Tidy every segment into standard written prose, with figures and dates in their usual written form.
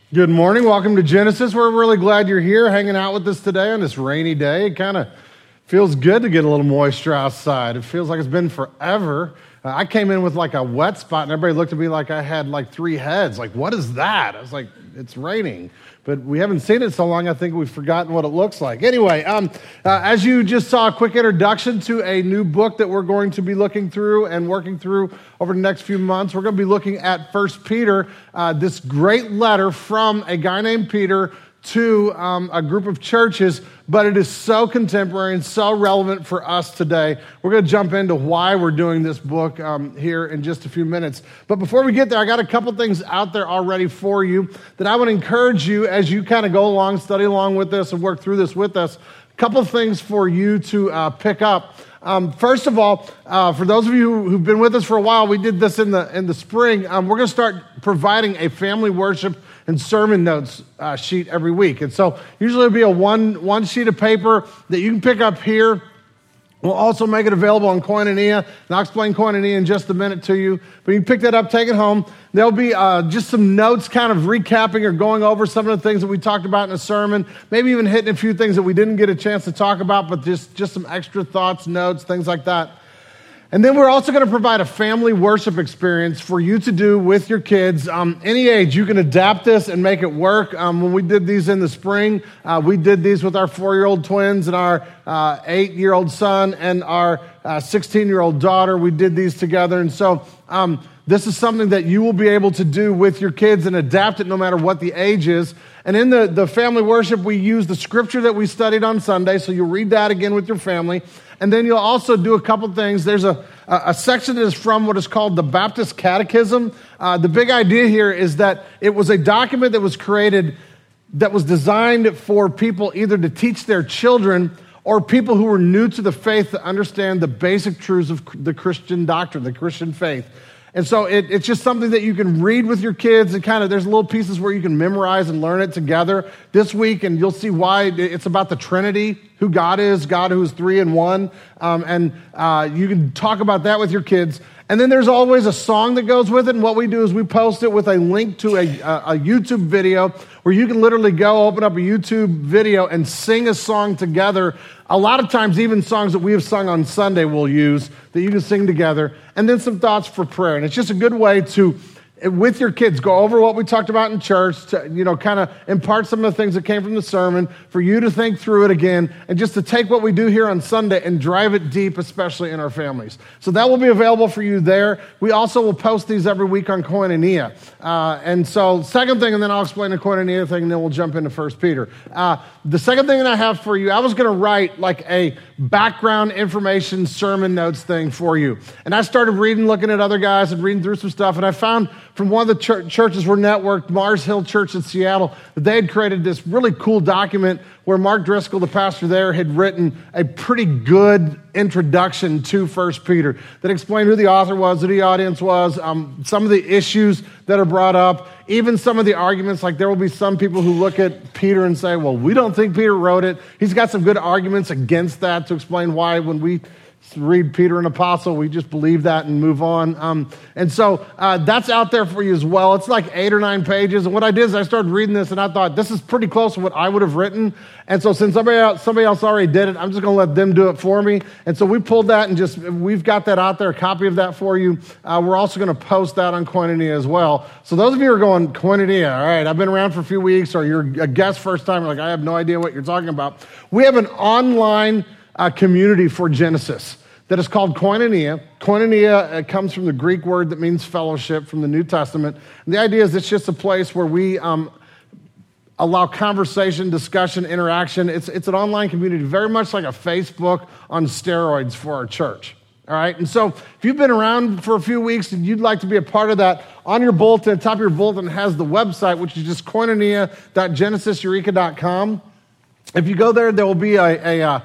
Good morning. Welcome to Genesis. We're really glad you're here hanging out with us today on this rainy day. It kind of feels good to get a little moisture outside. It feels like it's been forever. I came in with like a wet spot and everybody looked at me like I had like 3 heads. Like, what is that? I was like, it's raining. But we haven't seen it so long, I think we've forgotten what it looks like. Anyway, as you just saw, a quick introduction to a new book that we're going to be looking through and working through over the next few months. We're going to be looking at 1 Peter, this great letter from a guy named Peter to a group of churches, but it is so contemporary and so relevant for us today. We're going to jump into why we're doing this book here in just a few minutes. But before we get there, I got a couple things out there already for you that I would encourage you as you kind of go along, study along with this and work through this with us. A couple things for you to pick up. First of all, for those of you who've been with us for a while, we did this in the spring. We're going to start providing a family worship and sermon notes sheet every week. And so usually it'll be a one sheet of paper that you can pick up here. We'll also make it available on Koinonia, and I'll explain Koinonia in just a minute to you. But you can pick that up, take it home. There'll be just some notes kind of recapping or going over some of the things that we talked about in a sermon, maybe even hitting a few things that we didn't get a chance to talk about, but just some extra thoughts, notes, things like that. And then we're also going to provide a family worship experience for you to do with your kids. Any age, you can adapt this and make it work. When we did these in the spring, we did these with our 4-year-old twins and our 8-year-old son and our 16-year-old daughter. We did these together. And so this is something that you will be able to do with your kids and adapt it no matter what the age is. And in the family worship, we use the scripture that we studied on Sunday, so you'll read that again with your family. And then you'll also do a couple things. There's a section that is from what is called the Baptist Catechism. The big idea here is that it was a document that was created that was designed for people either to teach their children or people who were new to the faith to understand the basic truths of the Christian doctrine, the Christian faith. And so it's just something that you can read with your kids and there's little pieces where you can memorize and learn it together this week, and you'll see why. It's about the Trinity, who God is, God who is 3 in 1, and you can talk about that with your kids. And then there's always a song that goes with it, and what we do is we post it with a link to a YouTube video where you can literally go open up a YouTube video and sing a song together. A lot of times, even songs that we have sung on Sunday we'll use that you can sing together, and then some thoughts for prayer. And it's just a good way to, with your kids, go over what we talked about in church, to, kind of impart some of the things that came from the sermon, for you to think through it again, and just to take what we do here on Sunday and drive it deep, especially in our families. So that will be available for you there. We also will post these every week on Koinonia. And so second thing, and then I'll explain the Koinonia thing, and then we'll jump into 1 Peter. The second thing that I have for you, I was going to write like a background information sermon notes thing for you. And I started reading, looking at other guys and reading through some stuff, and I found from one of the churches we're networked, Mars Hill Church in Seattle, that they had created this really cool document where Mark Driscoll, the pastor there, had written a pretty good introduction to 1 Peter that explained who the author was, who the audience was, some of the issues that are brought up, even some of the arguments. Like there will be some people who look at Peter and say, well, we don't think Peter wrote it. He's got some good arguments against that to explain why when we read Peter an apostle, we just believe that and move on. And so that's out there for you as well. It's like 8 or 9 pages. And what I did is I started reading this and I thought, this is pretty close to what I would have written. And so since somebody else already did it, I'm just going to let them do it for me. And so we pulled that and we've got that out there, a copy of that for you. We're also going to post that on Koinonia as well. So those of you who are going, Koinonia, all right, I've been around for a few weeks, or you're a guest first time, like I have no idea what you're talking about. We have an online community for Genesis that is called Koinonia. Koinonia comes from the Greek word that means fellowship from the New Testament. And the idea is it's just a place where we allow conversation, discussion, interaction. It's an online community, very much like a Facebook on steroids for our church. All right, and so if you've been around for a few weeks and you'd like to be a part of that, on your bulletin, at the top of your bulletin has the website, which is just koinonia.genesiseureka.com. If you go there, there will be a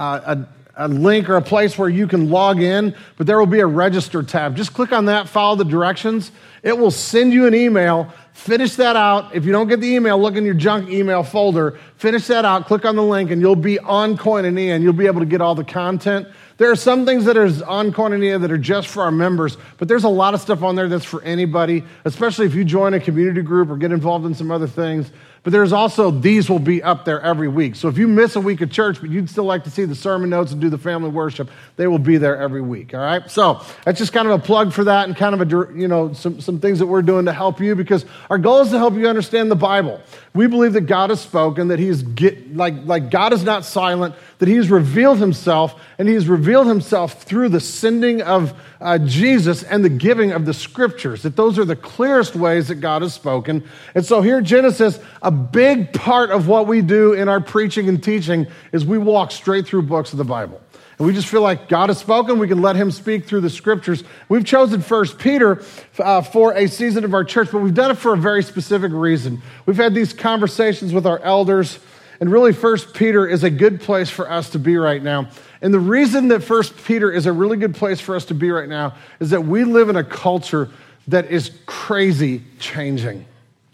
link or a place where you can log in, but there will be a register tab. Just click on that, follow the directions. It will send you an email. Finish that out. If you don't get the email, look in your junk email folder. Finish that out, click on the link, and you'll be on Koinonia, and you'll be able to get all the content There are some things that are on Koinonia that are just for our members, but there's a lot of stuff on there that's for anybody, especially if you join a community group or get involved in some other things. But there's also, these will be up there every week. So if you miss a week of church, but you'd still like to see the sermon notes and do the family worship, they will be there every week, all right? So that's just kind of a plug for that and kind of some things that we're doing to help you, because our goal is to help you understand the Bible. We believe that God has spoken, that God is not silent, that He has revealed Himself, and He has revealed Himself through the sending of Jesus and the giving of the Scriptures, that those are the clearest ways that God has spoken. And so here at Genesis, a big part of what we do in our preaching and teaching is we walk straight through books of the Bible. And we just feel like God has spoken, we can let Him speak through the Scriptures. We've chosen 1 Peter for a season of our church, but we've done it for a very specific reason. We've had these conversations with our elders, and really 1 Peter is a good place for us to be right now. And the reason that 1 Peter is a really good place for us to be right now is that we live in a culture that is crazy changing.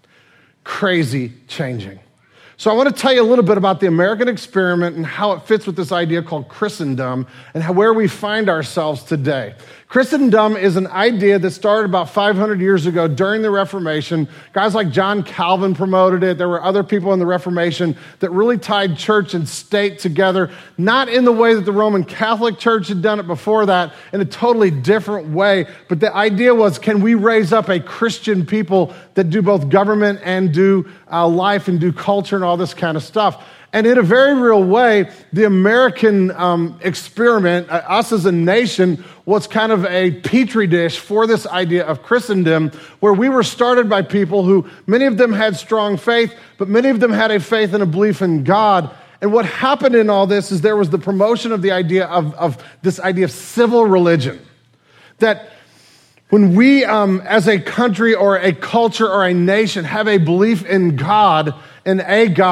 Crazy changing. So I want to tell you a little bit about the American experiment and how it fits with this idea called Christendom and where we find ourselves today. Christendom is an idea that started about 500 years ago during the Reformation. Guys like John Calvin promoted it. There were other people in the Reformation that really tied church and state together, not in the way that the Roman Catholic Church had done it before that, in a totally different way. But the idea was, can we raise up a Christian people that do both government and do life and do culture and all this kind of stuff? And in a very real way, the American experiment, us as a nation, was kind of a petri dish for this idea of Christendom, where we were started by people who, many of them had strong faith, but many of them had a faith and a belief in God. And what happened in all this is there was the promotion of the idea of this idea of civil religion. That when we, as a country or a culture or a nation, have a belief in God, and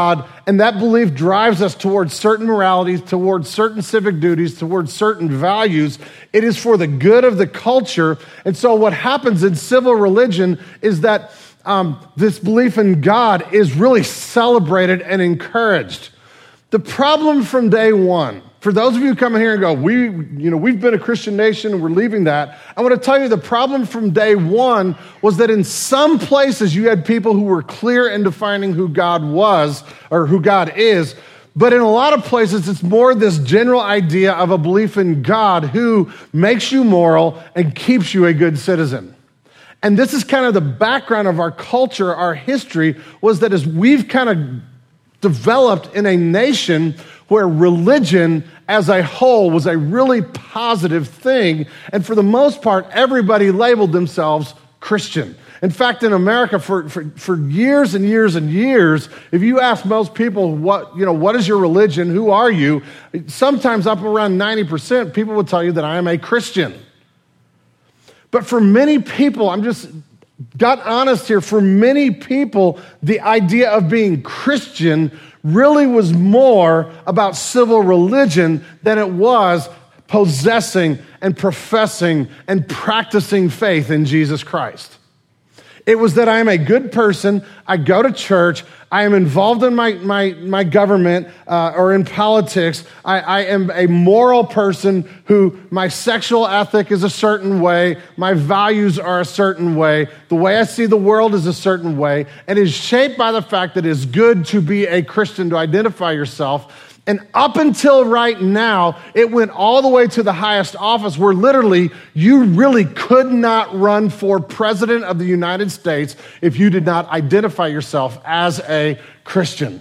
that belief drives us towards certain moralities, towards certain civic duties, towards certain values, it is for the good of the culture. And so what happens in civil religion is that this belief in God is really celebrated and encouraged. The problem from day one, for those of you who come in here and go, we've been a Christian nation and we're leaving that, I want to tell you the problem from day one was that in some places you had people who were clear in defining who God was or who God is, but in a lot of places it's more this general idea of a belief in God who makes you moral and keeps you a good citizen. And this is kind of the background of our culture, our history, was that as we've kind of developed in a nation where religion as a whole was a really positive thing, and for the most part, everybody labeled themselves Christian. In fact, in America, for years and years and years, if you ask most people, what is your religion, who are you, sometimes up around 90%, people would tell you that I am a Christian. But for many people, I'm just got honest here, for many people, the idea of being Christian really was more about civil religion than it was possessing and professing and practicing faith in Jesus Christ. It was that I am a good person, I go to church, I am involved in my government or in politics, I am a moral person who my sexual ethic is a certain way, my values are a certain way, the way I see the world is a certain way, and is shaped by the fact that it is good to be a Christian, to identify yourself. And up until right now, it went all the way to the highest office where literally you really could not run for president of the United States if you did not identify yourself as a Christian.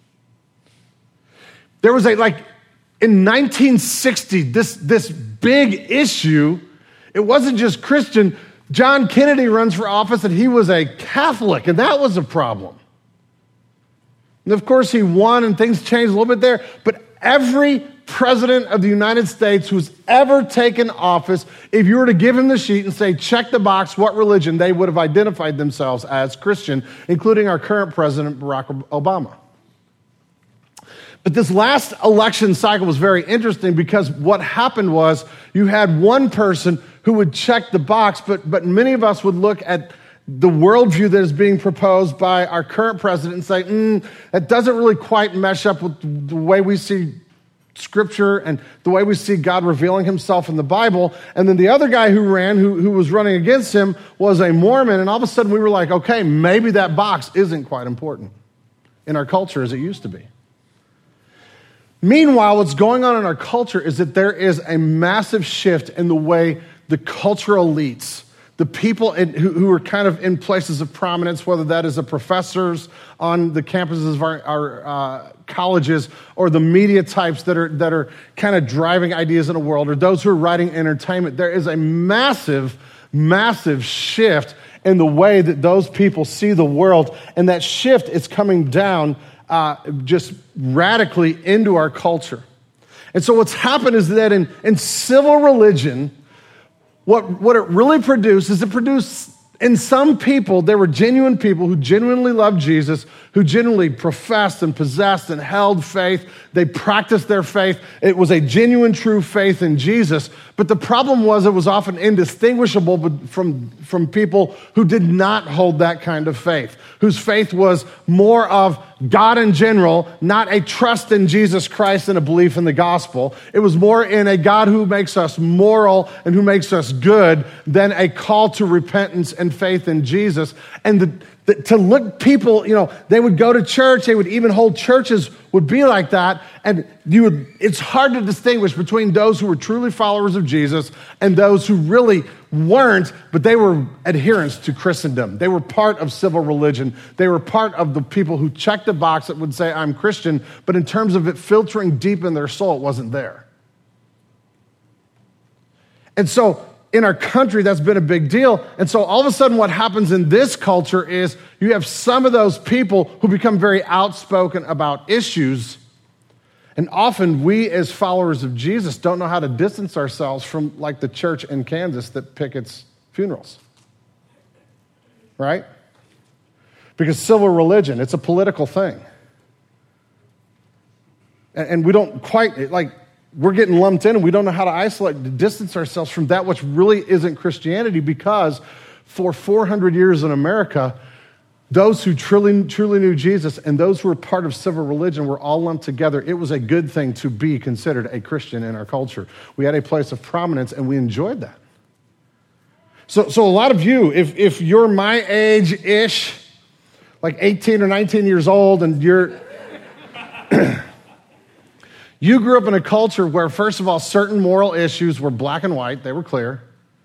There was in 1960, this big issue. It wasn't just Christian. John Kennedy runs for office and he was a Catholic, and that was a problem. And of course, he won and things changed a little bit there. But every president of the United States who's ever taken office, if you were to give him the sheet and say, check the box, what religion, they would have identified themselves as Christian, including our current president, Barack Obama. But this last election cycle was very interesting because what happened was you had one person who would check the box, but many of us would look at the worldview that is being proposed by our current president and say, that doesn't really quite mesh up with the way we see Scripture and the way we see God revealing himself in the Bible. And then the other guy who ran, who was running against him, was a Mormon. And all of a sudden we were like, okay, maybe that box isn't quite important in our culture as it used to be. Meanwhile, what's going on in our culture is that there is a massive shift in the way the cultural elites, the people who are kind of in places of prominence, whether that is the professors on the campuses of our colleges, or the media types that are kind of driving ideas in the world, or those who are writing entertainment, there is a massive, massive shift in the way that those people see the world. And that shift is coming down just radically into our culture. And so what's happened is that in civil religion, what it really produced is it produced, in some people, there were genuine people who genuinely loved Jesus, who genuinely professed and possessed and held faith. They practiced their faith. It was a genuine, true faith in Jesus. But the problem was it was often indistinguishable from people who did not hold that kind of faith, whose faith was more of God in general, not a trust in Jesus Christ and a belief in the gospel. It was more in a God who makes us moral and who makes us good than a call to repentance and faith in Jesus. And to look people, they would go to church, they would even hold churches, would be like that. And it's hard to distinguish between those who were truly followers of Jesus and those who really weren't, but they were adherents to Christendom. They were part of civil religion. They were part of the people who checked the box that would say, I'm Christian, but in terms of it filtering deep in their soul, it wasn't there. And so in our country, that's been a big deal. And so all of a sudden what happens in this culture is you have some of those people who become very outspoken about issues. And often we as followers of Jesus don't know how to distance ourselves from like the church in Kansas that pickets funerals. Right? Because civil religion, it's a political thing. And we don't quite, we're getting lumped in and we don't know how to isolate, to distance ourselves from that which really isn't Christianity, because for 400 years in America, those who truly knew Jesus and those who were part of civil religion were all lumped together. It was a good thing to be considered a Christian in our culture. We had a place of prominence and we enjoyed that. So a lot of you, if you're my age-ish, like 18 or 19 years old, and you grew up in a culture where, first of all, certain moral issues were black and white. They were clear.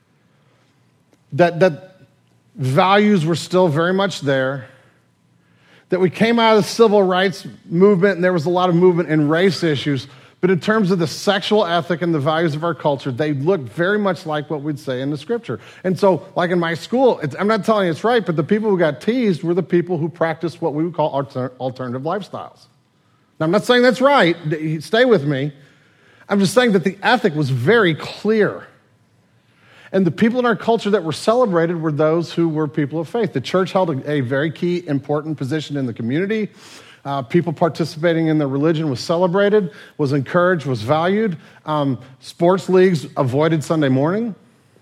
That values were still very much there. That we came out of the civil rights movement, and there was a lot of movement in race issues. But in terms of the sexual ethic and the values of our culture, they looked very much like what we'd say in the Scripture. And so, like in my school, I'm not telling you it's right, but the people who got teased were the people who practiced what we would call alternative lifestyles. Now, I'm not saying that's right. Stay with me. I'm just saying that the ethic was very clear. And the people in our culture that were celebrated were those who were people of faith. The church held a very key, important position in the community. People participating in the religion was celebrated, was encouraged, was valued. Sports leagues avoided Sunday morning.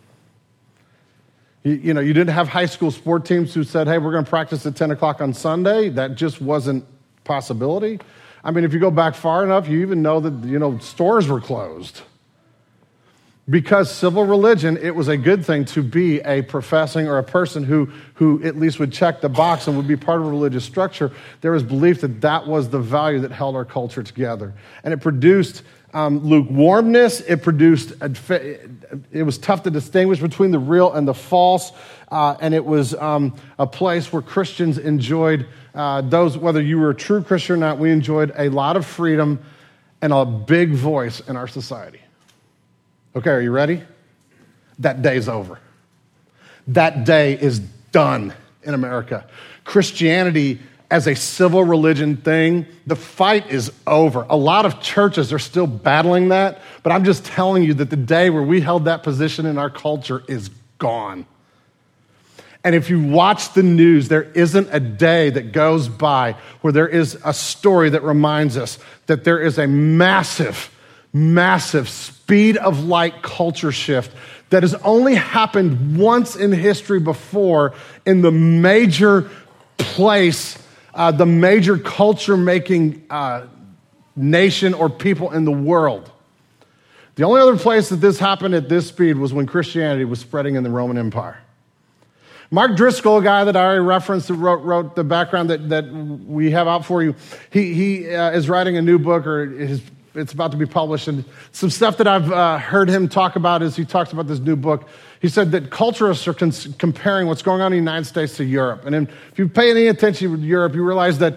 You didn't have high school sport teams who said, hey, we're going to practice at 10 o'clock on Sunday. That just wasn't a possibility. I mean, if you go back far enough, you even know that, stores were closed. Because civil religion, it was a good thing to be a professing or a person who at least would check the box and would be part of a religious structure. There was belief that was the value that held our culture together. And it produced lukewarmness. It was tough to distinguish between the real and the false. And it was a place where Christians enjoyed those, whether you were a true Christian or not, we enjoyed a lot of freedom and a big voice in our society. Okay, are you ready? That day's over. That day is done in America. Christianity as a civil religion thing, the fight is over. A lot of churches are still battling that, but I'm just telling you that the day where we held that position in our culture is gone. And if you watch the news, there isn't a day that goes by where there is a story that reminds us that there is a massive speed of light culture shift that has only happened once in history before in the major place, the major culture-making nation or people in the world. The only other place that this happened at this speed was when Christianity was spreading in the Roman Empire. Mark Driscoll, a guy that I already referenced, who wrote the background that we have out for you, he is writing a new book, or it's about to be published. And some stuff that I've heard him talk about as he talks about this new book, he said that culturists are comparing what's going on in the United States to Europe. And if you pay any attention to Europe, you realize that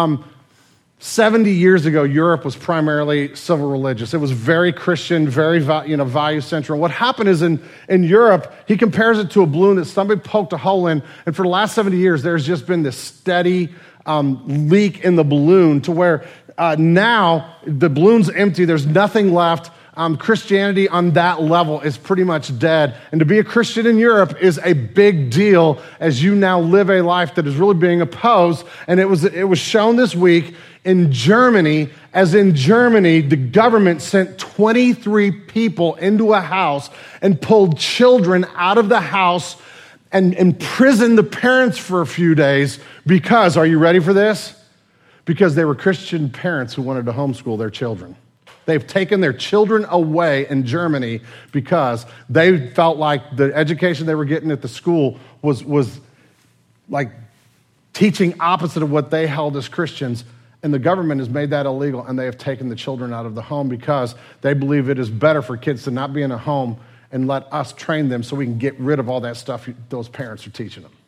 70 years ago, Europe was primarily civil religious. It was very Christian, very value-centric. What happened is in Europe, he compares it to a balloon that somebody poked a hole in, and for the last 70 years, there's just been this steady leak in the balloon to where now the balloon's empty, there's nothing left. Christianity on that level is pretty much dead. And to be a Christian in Europe is a big deal as you now live a life that is really being opposed. And it was shown this week in Germany, as in Germany, the government sent 23 people into a house and pulled children out of the house and imprisoned the parents for a few days because, are you ready for this? Because they were Christian parents who wanted to homeschool their children. They've taken their children away in Germany because they felt like the education they were getting at the school was like teaching opposite of what they held as Christians. And the government has made that illegal, and they have taken the children out of the home because they believe it is better for kids to not be in a home and let us train them so we can get rid of all that stuff those parents are teaching them.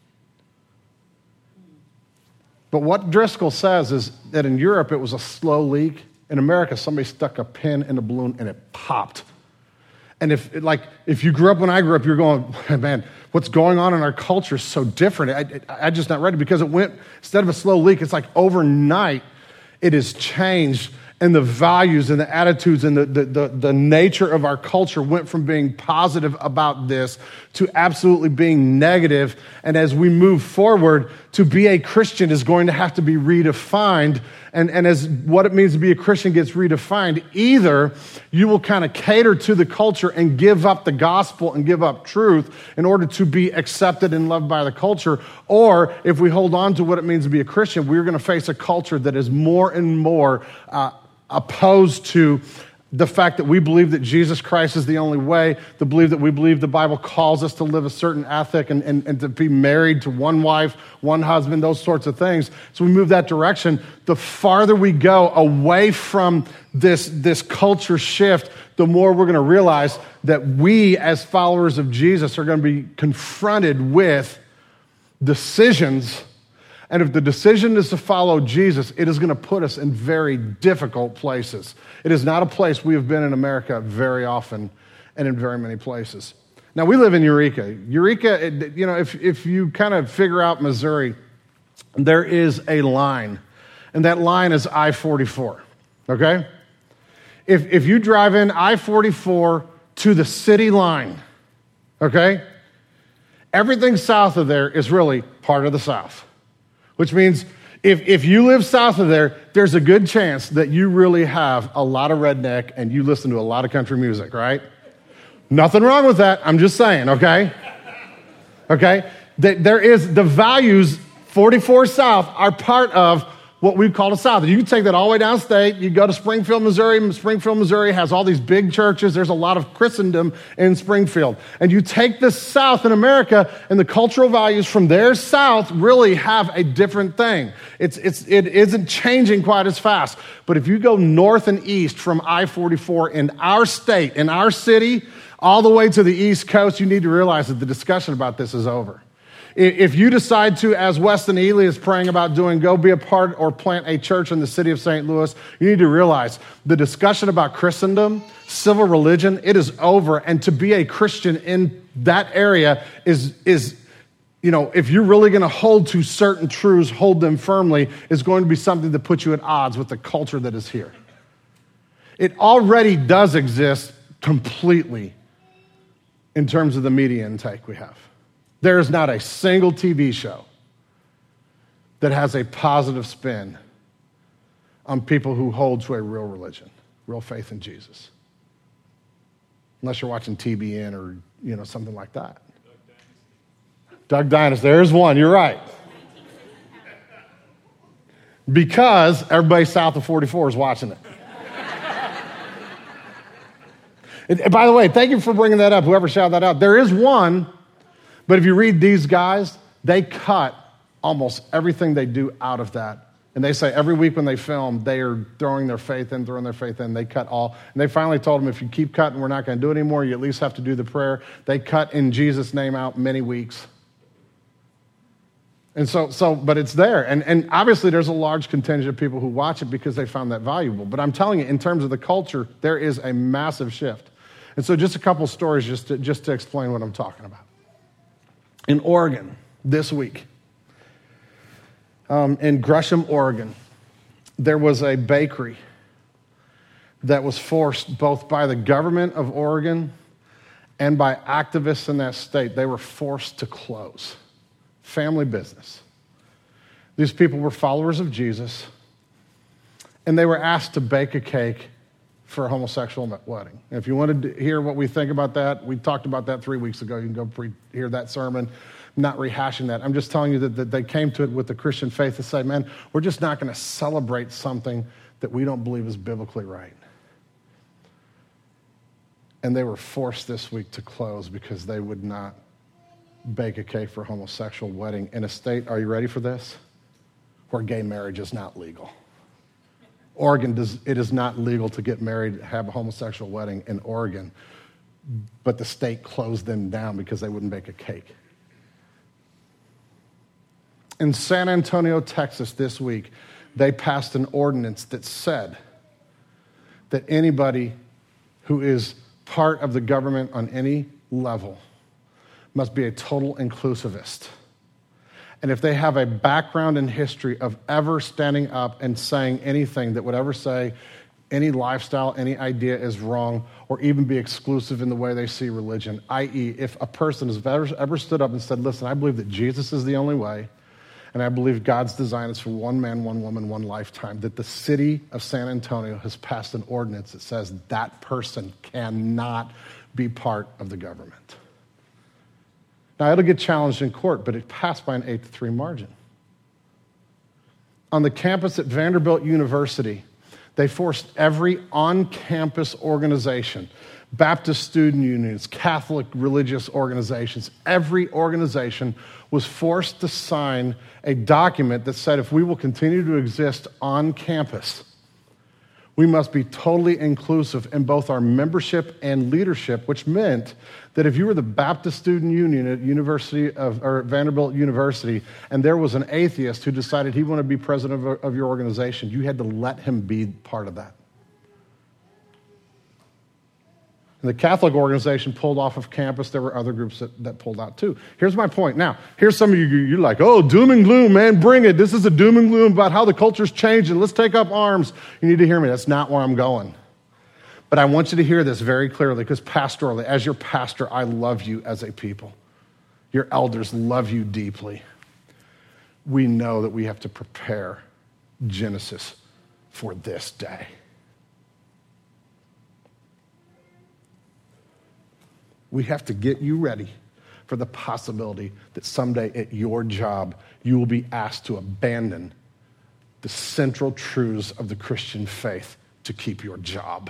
But what Driscoll says is that in Europe, it was a slow leak. In America, somebody stuck a pin in a balloon and it popped. And if you grew up when I grew up, you're going, man, what's going on in our culture is so different. I'm just not ready because it went, instead of a slow leak, it's like overnight it has changed. And the values and the attitudes and the nature of our culture went from being positive about this to absolutely being negative. And as we move forward, to be a Christian is going to have to be redefined. And as what it means to be a Christian gets redefined, either you will kind of cater to the culture and give up the gospel and give up truth in order to be accepted and loved by the culture, or if we hold on to what it means to be a Christian, we're going to face a culture that is more and more opposed to the fact that we believe that Jesus Christ is the only way, we believe the Bible calls us to live a certain ethic and to be married to one wife, one husband, those sorts of things. So we move that direction. The farther we go away from this culture shift, the more we're going to realize that we as followers of Jesus are going to be confronted with decisions. And if the decision is to follow Jesus, it is going to put us in very difficult places. It is not a place we have been in America very often and in very many places. Now, we live in Eureka. Eureka, if you kind of figure out Missouri, there is a line, and that line is I-44, okay? If you drive in I-44 to the city line, okay, everything south of there is really part of the South. Which means if you live south of there, there's a good chance that you really have a lot of redneck and you listen to a lot of country music, right? Nothing wrong with that. I'm just saying, okay? Okay? There is the values, 44 South, are part of what we call the South. You can take that all the way downstate. You go to Springfield, Missouri. Springfield, Missouri has all these big churches. There's a lot of Christendom in Springfield. And you take the South in America, and the cultural values from their South really have a different thing. It isn't changing quite as fast. But if you go north and east from I-44 in our state, in our city, all the way to the East Coast, you need to realize that the discussion about this is over. If you decide to, as Weston Ely is praying about doing, go be a part or plant a church in the city of St. Louis, you need to realize the discussion about Christendom, civil religion, it is over. And to be a Christian in that area is if you're really going to hold to certain truths, hold them firmly, is going to be something that puts you at odds with the culture that is here. It already does exist completely in terms of the media intake we have. There is not a single TV show that has a positive spin on people who hold to a real religion, real faith in Jesus. Unless you're watching TBN or something like that. Duck Dynasty. There's one. You're right. Because everybody south of 44 is watching it. By the way, thank you for bringing that up, whoever shouted that out. There is one, but if you read these guys, they cut almost everything they do out of that. And they say every week when they film, they are throwing their faith in. They cut all. And they finally told them, if you keep cutting, we're not going to do it anymore. You at least have to do the prayer. They cut in Jesus' name out many weeks. And but it's there. And obviously there's a large contingent of people who watch it because they found that valuable. But I'm telling you, in terms of the culture, there is a massive shift. And so just a couple stories just to explain what I'm talking about. In Oregon this week, in Gresham, Oregon, there was a bakery that was forced both by the government of Oregon and by activists in that state. They were forced to close. Family business. These people were followers of Jesus, and they were asked to bake a cake for a homosexual wedding. And if you wanted to hear what we think about that, we talked about that 3 weeks ago. You can go hear that sermon. I'm not rehashing that. I'm just telling you that they came to it with the Christian faith to say, man, we're just not going to celebrate something that we don't believe is biblically right. And they were forced this week to close because they would not bake a cake for a homosexual wedding in a state, are you ready for this? Where gay marriage is not legal. Oregon, it is not legal to get married, have a homosexual wedding in Oregon, but the state closed them down because they wouldn't bake a cake. In San Antonio, Texas this week, they passed an ordinance that said that anybody who is part of the government on any level must be a total inclusivist. And if they have a background in history of ever standing up and saying anything that would ever say any lifestyle, any idea is wrong, or even be exclusive in the way they see religion, i.e., if a person has ever stood up and said, listen, I believe that Jesus is the only way, and I believe God's design is for one man, one woman, one lifetime, that the city of San Antonio has passed an ordinance that says that person cannot be part of the government. Now, it'll get challenged in court, but it passed by an 8-3 margin. On the campus at Vanderbilt University, they forced every on-campus organization, Baptist student unions, Catholic religious organizations, every organization was forced to sign a document that said if we will continue to exist on campus, we must be totally inclusive in both our membership and leadership, which meant that if you were the Baptist Student Union at Vanderbilt University and there was an atheist who decided he wanted to be president of your organization, you had to let him be part of that. And the Catholic organization pulled off of campus. There were other groups that pulled out too. Here's my point. Now, here's some of you, you're like, oh, doom and gloom, man, bring it. This is a doom and gloom about how the culture's changing. Let's take up arms. You need to hear me. That's not where I'm going. But I want you to hear this very clearly because pastorally, as your pastor, I love you as a people. Your elders love you deeply. We know that we have to prepare Genesis for this day. We have to get you ready for the possibility that someday at your job, you will be asked to abandon the central truths of the Christian faith to keep your job.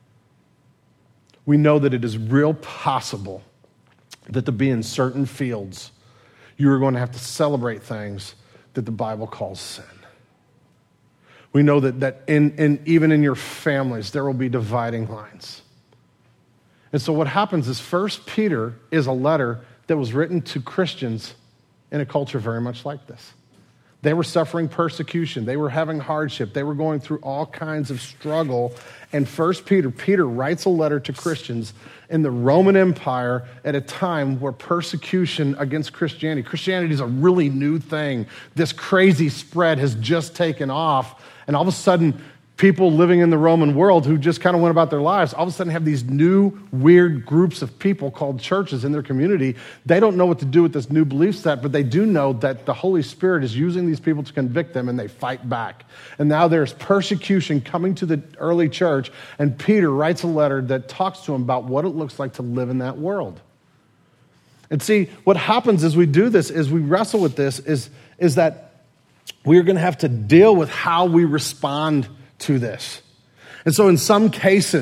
We know that it is real possible that to be in certain fields, you are going to have to celebrate things that the Bible calls sin. We know that even in your families, there will be dividing lines. And so what happens is 1 Peter is a letter that was written to Christians in a culture very much like this. They were suffering persecution. They were having hardship. They were going through all kinds of struggle. And 1 Peter writes a letter to Christians in the Roman Empire at a time where persecution against Christianity is a really new thing. This crazy spread has just taken off. And all of a sudden, people living in the Roman world who just kind of went about their lives, all of a sudden have these new weird groups of people called churches in their community. They don't know what to do with this new belief set, but they do know that the Holy Spirit is using these people to convict them, and they fight back. And now there's persecution coming to the early church, and Peter writes a letter that talks to them about what it looks like to live in that world. And see, what happens as we do this, as we wrestle with this, is that we're going to have to deal with how we respond to this. And so in some cases,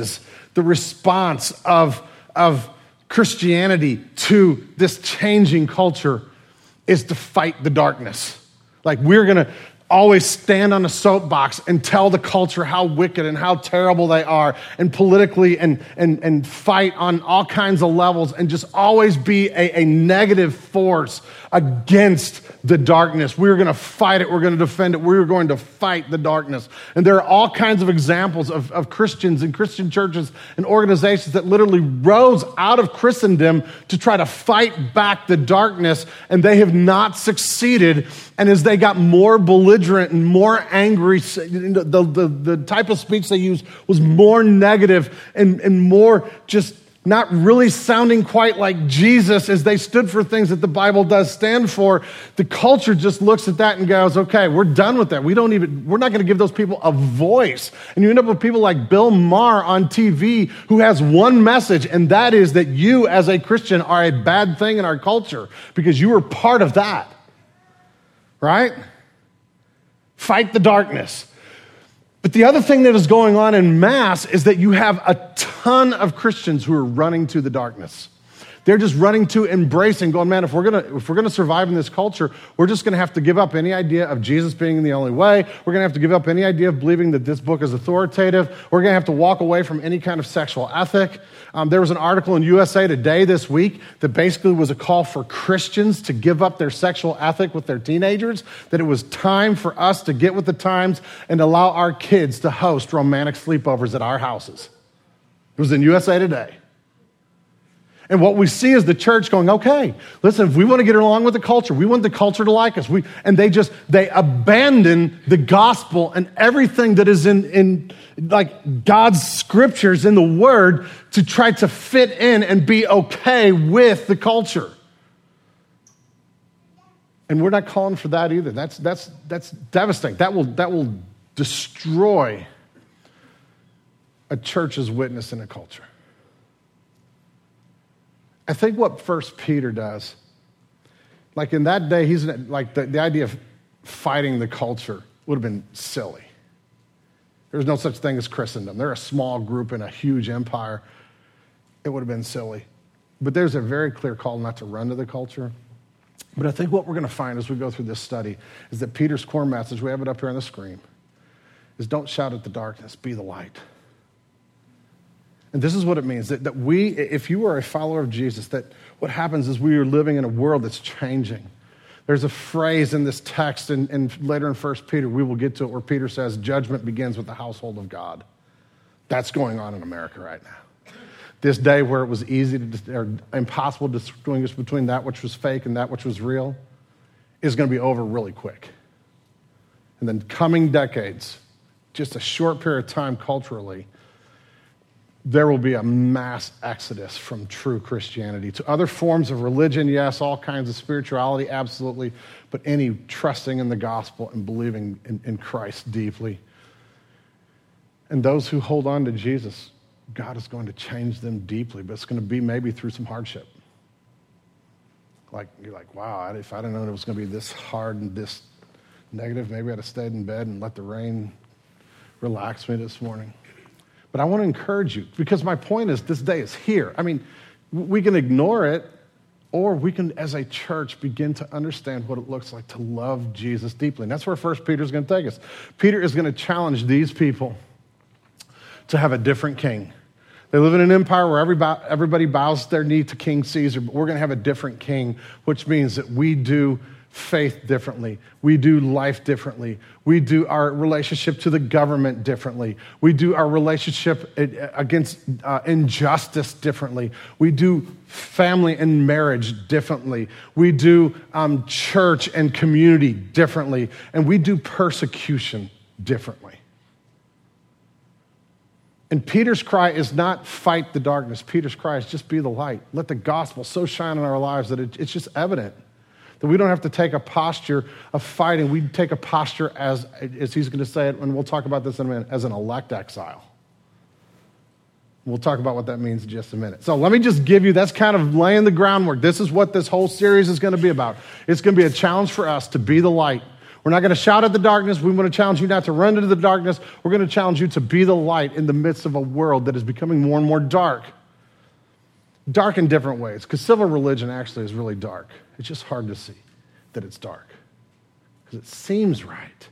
the response of Christianity to this changing culture is to fight the darkness. Like, we're going to always stand on a soapbox and tell the culture how wicked and how terrible they are, and politically and fight on all kinds of levels, and just always be a negative force against the darkness. We're going to fight it. We're going to defend it. We're going to fight the darkness. And there are all kinds of examples of Christians and Christian churches and organizations that literally rose out of Christendom to try to fight back the darkness, and they have not succeeded. And as they got more belligerent and more angry, the type of speech they used was more negative and more just not really sounding quite like Jesus as they stood for things that the Bible does stand for. The culture just looks at that and goes, okay, we're done with that. We're not going to give those people a voice. And you end up with people like Bill Maher on TV who has one message, and that is that you as a Christian are a bad thing in our culture because you were part of that. Right? Fight the darkness. But the other thing that is going on in mass is that you have a ton of Christians who are running to the darkness. They're just running to embracing, going, man, if we're gonna survive in this culture, we're just gonna have to give up any idea of Jesus being the only way. We're gonna have to give up any idea of believing that this book is authoritative. We're gonna have to walk away from any kind of sexual ethic. There was an article in USA Today this week that basically was a call for Christians to give up their sexual ethic with their teenagers, that it was time for us to get with the times and allow our kids to host romantic sleepovers at our houses. It was in USA Today. And what we see is the church going, okay, listen, if we want to get along with the culture, we want the culture to like us. They abandon the gospel and everything that is in like God's scriptures in the word to try to fit in and be okay with the culture. And we're not calling for that either. That's devastating. That will destroy a church's witness in a culture. I think what 1 Peter does, like in that day, he's like the idea of fighting the culture would have been silly. There's no such thing as Christendom. They're a small group in a huge empire. It would have been silly. But there's a very clear call not to run to the culture. But I think what we're going to find as we go through this study is that Peter's core message, we have it up here on the screen, is don't shout at the darkness, be the light. And this is what it means, that we, if you are a follower of Jesus, that what happens is we are living in a world that's changing. There's a phrase in this text, and later in 1 Peter, we will get to it, where Peter says, judgment begins with the household of God. That's going on in America right now. This day where it was impossible to distinguish between that which was fake and that which was real is going to be over really quick. And then coming decades, just a short period of time culturally, there will be a mass exodus from true Christianity to other forms of religion, yes, all kinds of spirituality, absolutely, but any trusting in the gospel and believing in Christ deeply. And those who hold on to Jesus, God is going to change them deeply, but it's going to be maybe through some hardship. Like, you're like, wow, if I'd have known it was going to be this hard and this negative, maybe I'd have stayed in bed and let the rain relax me this morning. But I want to encourage you, because my point is this day is here. I mean, we can ignore it, or we can, as a church, begin to understand what it looks like to love Jesus deeply. And that's where 1 Peter is going to take us. Peter is going to challenge these people to have a different king. They live in an empire where everybody bows their knee to King Caesar, but we're going to have a different king, which means that we do faith differently. We do life differently. We do our relationship to the government differently. We do our relationship against injustice differently. We do family and marriage differently. We do church and community differently. And we do persecution differently. And Peter's cry is not fight the darkness. Peter's cry is just be the light. Let the gospel so shine in our lives that it's just evident. That we don't have to take a posture of fighting. We take a posture, as he's going to say it, and we'll talk about this in a minute, as an elect exile. We'll talk about what that means in just a minute. So let me just give you, that's kind of laying the groundwork. This is what this whole series is going to be about. It's going to be a challenge for us to be the light. We're not going to shout at the darkness. We want to challenge you not to run into the darkness. We're going to challenge you to be the light in the midst of a world that is becoming more and more dark. Dark in different ways, because civil religion actually is really dark. It's just hard to see that it's dark, because it seems right.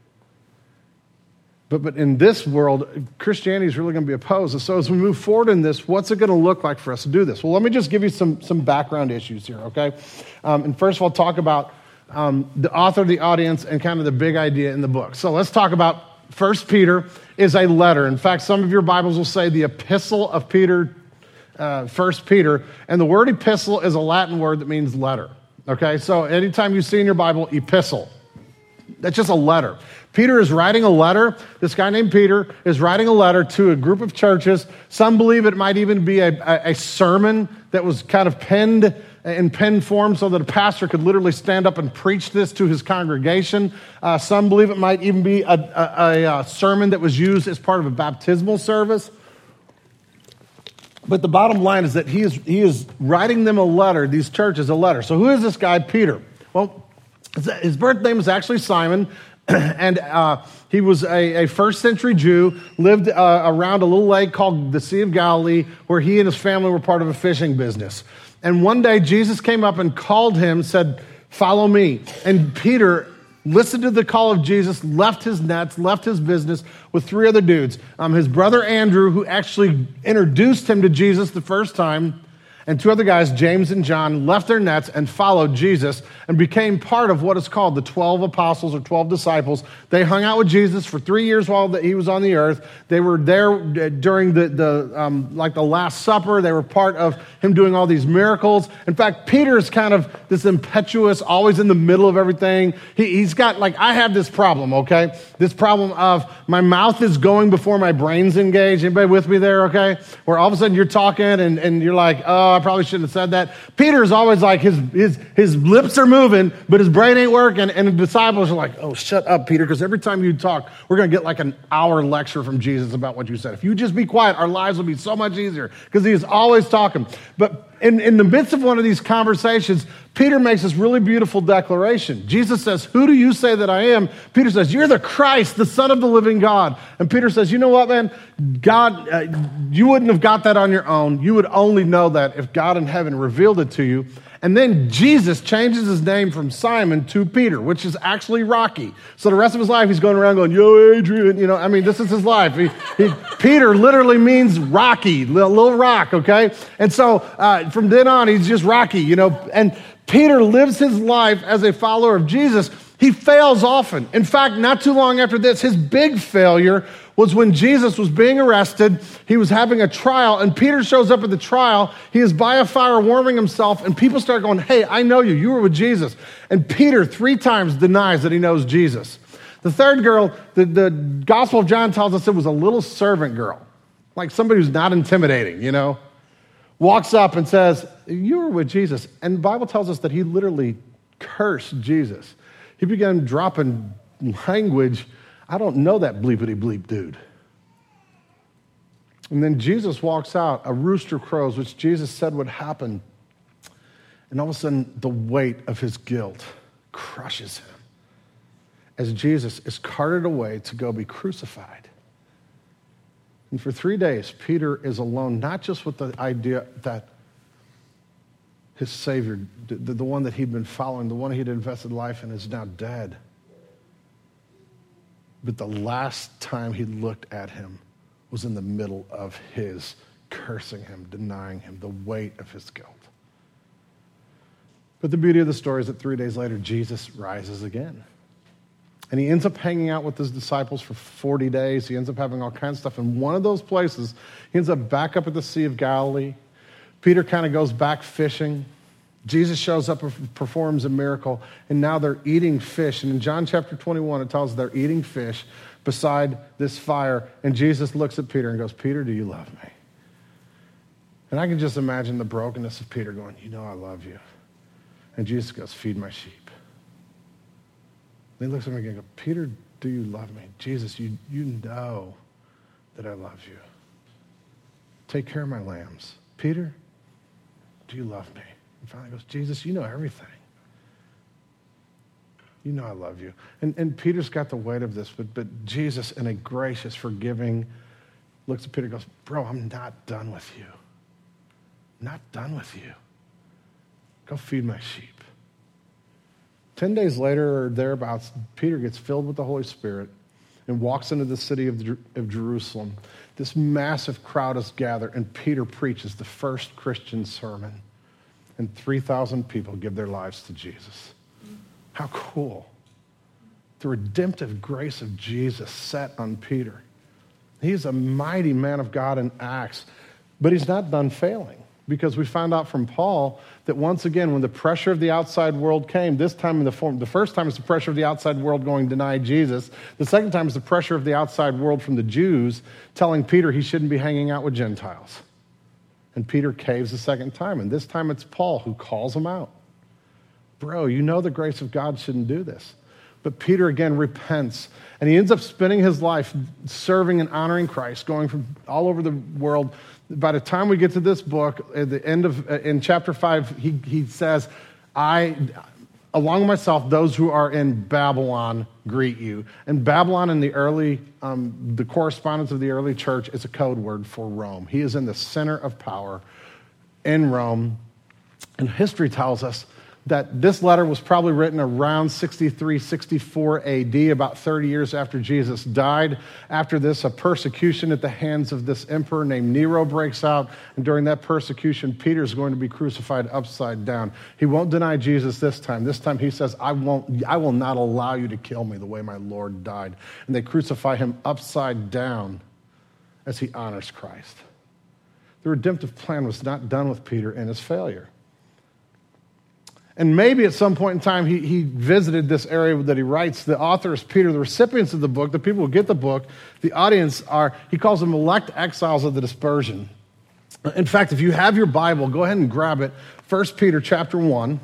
But in this world, Christianity is really going to be opposed. And so as we move forward in this, what's it going to look like for us to do this? Well, let me just give you some background issues here, okay? And first of all, talk about the author, the audience, and kind of the big idea in the book. So let's talk about 1 Peter is a letter. In fact, some of your Bibles will say the epistle of Peter, 1 Peter. And the word epistle is a Latin word that means letter, okay? So anytime you see in your Bible, epistle, that's just a letter. Peter is writing a letter. This guy named Peter is writing a letter to a group of churches. Some believe it might even be a sermon that was kind of penned in pen form so that a pastor could literally stand up and preach this to his congregation. Some believe it might even be a sermon that was used as part of a baptismal service. But the bottom line is that he is writing them a letter, these churches a letter. So who is this guy, Peter? Well, his birth name is actually Simon. And he was a first century Jew, lived around a little lake called the Sea of Galilee, where he and his family were part of a fishing business. And one day Jesus came up and called him, said, "Follow me." And Peter listened to the call of Jesus, left his nets, left his business with 3 other dudes. His brother Andrew, who actually introduced him to Jesus the first time, and 2 other guys, James and John, left their nets and followed Jesus and became part of what is called the 12 apostles or 12 disciples. They hung out with Jesus for 3 years while he was on the earth. They were there during the Last Supper. They were part of him doing all these miracles. In fact, Peter is kind of this impetuous, always in the middle of everything. He's got, I have this problem, okay? This problem of my mouth is going before my brain's engaged. Anybody with me there, okay? Where all of a sudden you're talking and you're like, oh, I probably shouldn't have said that. Peter's always like, his lips are moving, but his brain ain't working. And the disciples are like, oh, shut up, Peter, because every time you talk, we're going to get an hour lecture from Jesus about what you said. If you just be quiet, our lives will be so much easier, because he is always talking. But in the midst of one of these conversations, Peter makes this really beautiful declaration. Jesus says, "Who do you say that I am?" Peter says, "You're the Christ, the Son of the living God." And Peter says, "You know what, man? God, you wouldn't have got that on your own. You would only know that if God in heaven revealed it to you." And then Jesus changes his name from Simon to Peter, which is actually Rocky. So the rest of his life, he's going around going, "Yo, Adrian," this is his life. Peter literally means Rocky, little rock, okay? And so from then on, he's just Rocky, and Peter lives his life as a follower of Jesus. He fails often. In fact, not too long after this, his big failure was when Jesus was being arrested. He was having a trial, and Peter shows up at the trial. He is by a fire warming himself, and people start going, "Hey, I know you. You were with Jesus." And Peter 3 times denies that he knows Jesus. The third girl, the Gospel of John tells us it was a little servant girl, like somebody who's not intimidating, walks up and says, "You were with Jesus." And the Bible tells us that he literally cursed Jesus. He began dropping language. I don't know that bleepity bleep dude. And then Jesus walks out, a rooster crows, which Jesus said would happen. And all of a sudden, the weight of his guilt crushes him as Jesus is carted away to go be crucified. And for 3 days, Peter is alone, not just with the idea that his Savior, the one that he'd been following, the one he'd invested life in, is now dead. But the last time he looked at him was in the middle of his cursing him, denying him, the weight of his guilt. But the beauty of the story is that 3 days later, Jesus rises again. And he ends up hanging out with his disciples for 40 days. He ends up having all kinds of stuff. In one of those places, he ends up back up at the Sea of Galilee. Peter kind of goes back fishing. Jesus shows up and performs a miracle, and now they're eating fish. And in John chapter 21, it tells us they're eating fish beside this fire. And Jesus looks at Peter and goes, "Peter, do you love me?" And I can just imagine the brokenness of Peter going, "You know I love you." And Jesus goes, "Feed my sheep." And he looks at him again and goes, "Peter, do you love me?" "Jesus, you know that I love you. Take care of my lambs." "Peter, do you love me?" And finally goes, "Jesus, you know everything. You know I love you. And Peter's got the weight of this, but Jesus, in a gracious, forgiving, looks at Peter and goes, bro, I'm not done with you. Not done with you. Go feed my sheep. 10 days later or thereabouts, Peter gets filled with the Holy Spirit and walks into the city of Jerusalem. This massive crowd is gathered, and Peter preaches the first Christian sermon. And 3,000 people give their lives to Jesus. How cool. The redemptive grace of Jesus set on Peter. He's a mighty man of God in Acts, but he's not done failing. Because we found out from Paul that once again, when the pressure of the outside world came, this time the first time is the pressure of the outside world going to deny Jesus. The second time is the pressure of the outside world from the Jews telling Peter he shouldn't be hanging out with Gentiles. And Peter caves the second time. And this time it's Paul who calls him out. Bro, you know the grace of God shouldn't do this. But Peter again repents. And he ends up spending his life serving and honoring Christ, going from all over the world. By the time we get to this book, at the end of in chapter 5, he says, I, along with myself, those who are in Babylon greet you. And Babylon in the early, the correspondence of the early church is a code word for Rome. He is in the center of power in Rome. And history tells us that this letter was probably written around 63, 64 AD, about 30 years after Jesus died. After this, a persecution at the hands of this emperor named Nero breaks out. And during that persecution, Peter's going to be crucified upside down. He won't deny Jesus this time. This time he says, I will not allow you to kill me the way my Lord died. And they crucify him upside down as he honors Christ. The redemptive plan was not done with Peter and his failure. And maybe at some point in time, he visited this area that he writes. The author is Peter. The recipients of the book, the people who get the book, the audience he calls them elect exiles of the dispersion. In fact, if you have your Bible, go ahead and grab it. 1 Peter chapter 1.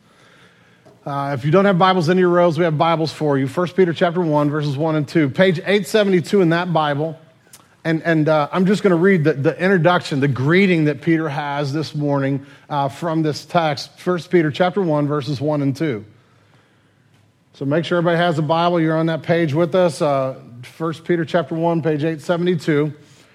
If you don't have Bibles in your rows, we have Bibles for you. 1 Peter chapter 1, verses 1 and 2. Page 872 in that Bible. And I'm just going to read the introduction, the greeting that Peter has this morning from this text, 1 Peter chapter 1, verses 1 and 2. So make sure everybody has a Bible. You're on that page with us. 1 Peter chapter 1, page 872.